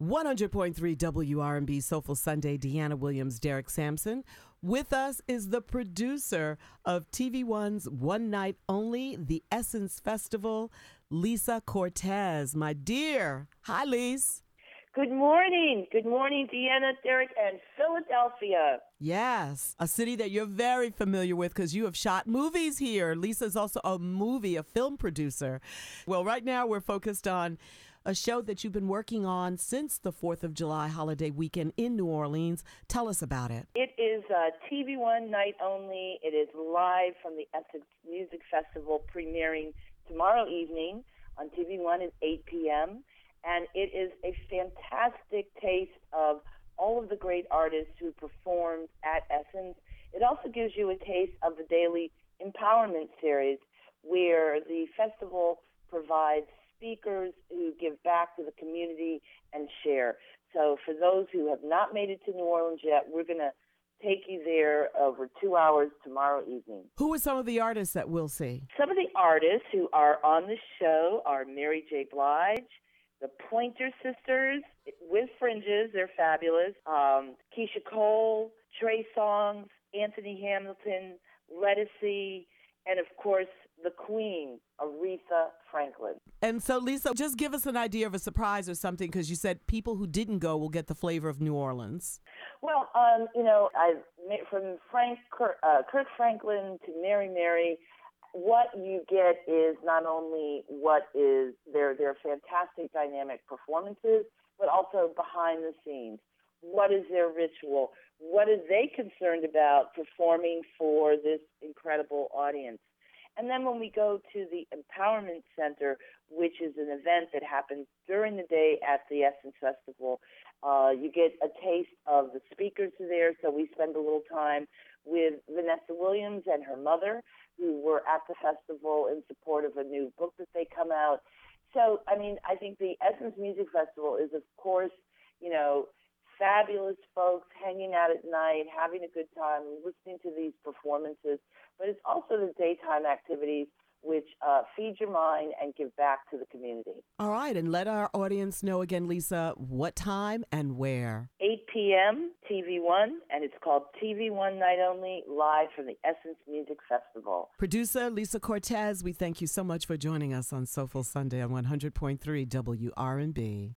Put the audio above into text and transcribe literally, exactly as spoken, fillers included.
one hundred point three W R and B Soulful Sunday, Deanna Williams, Derek Sampson. With us is the producer of T V One's One Night Only, the Essence Festival, Lisa Cortez. My dear. Hi, Lisa. Good morning. Good morning, Deanna, Derek, and Philadelphia. Yes, a city that you're very familiar with because you have shot movies here. Lisa's also a movie, a film producer. Well, right now we're focused on a show that you've been working on since the fourth of July holiday weekend in New Orleans. Tell us about it. It is uh, T V One Night Only. It is live from the Essence Music Festival, premiering tomorrow evening on T V One at eight p.m., and it is a fantastic taste of all of the great artists who performed at Essence. It also gives you a taste of the Daily Empowerment Series, where the festival provides speakers who give back to the community and share. So for those who have not made it to New Orleans yet, we're going to take you there over two hours tomorrow evening. Who are some of the artists that we'll see? Some of the artists who are on the show are Mary J. Blige, the Pointer Sisters with fringes, they're fabulous. Um, Keisha Cole, Trey Songz, Anthony Hamilton, Lettucey, and of course the Queen, Aretha Franklin. And so, Lisa, just give us an idea of a surprise or something, because you said people who didn't go will get the flavor of New Orleans. Well, um, you know, I from Frank Kirk, uh, Kirk Franklin to Mary Mary. What you get is not only what is their their fantastic dynamic performances, but also behind the scenes. What is their ritual? What are they concerned about performing for this incredible audience? And then when we go to the Empowerment Center, which is an event that happens during the day at the Essence Festival, uh, you get a taste of the speakers there. So we spend a little time with Vanessa Williams and her mother, who were at the festival in support of a new book that they come out. So, I mean, I think the Essence Music Festival is, of course, you know, fabulous folks hanging out at night, having a good time, listening to these performances. But it's also the daytime activities which uh, feed your mind and give back to the community. All right, and let our audience know again, Lisa, what time and where? eight p.m., T V One, and it's called T V One Night Only, live from the Essence Music Festival. Producer Lisa Cortez, we thank you so much for joining us on Soulful Sunday on one hundred point three W R and B.